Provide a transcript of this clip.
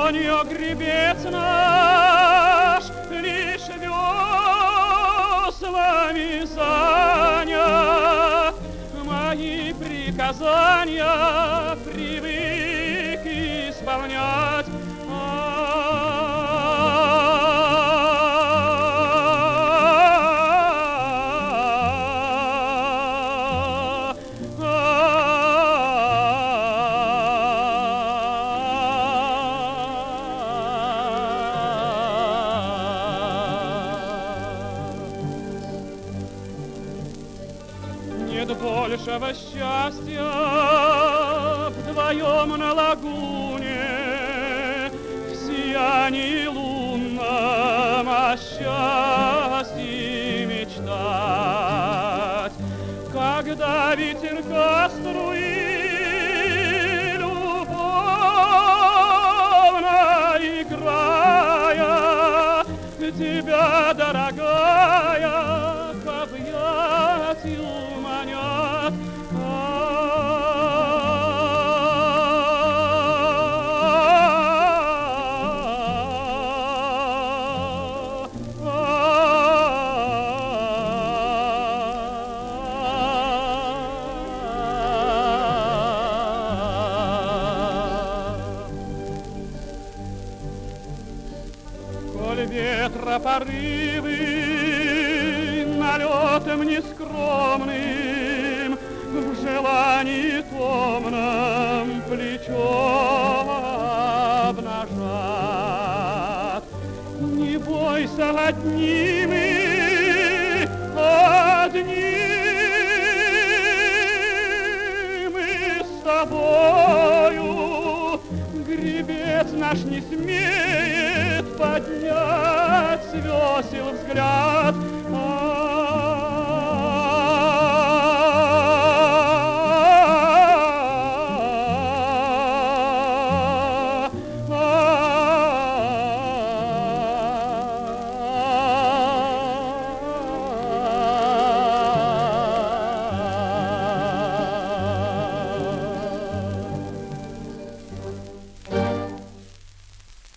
ладонью гребец наш лишь веслами занят, мои приказания привык исполнять. Нет большего счастья вдвоем на лагуне, в сиянии лунном о счастье мечтать, когда ветерка струи любовно играя, тебя, дорогая, к объятию манят. Коль ветра порывы налетом нескромным в желании томном плечо обнажат, не бойся, одни мы с тобою. Гребец наш не смеет поднять с весел взгляд.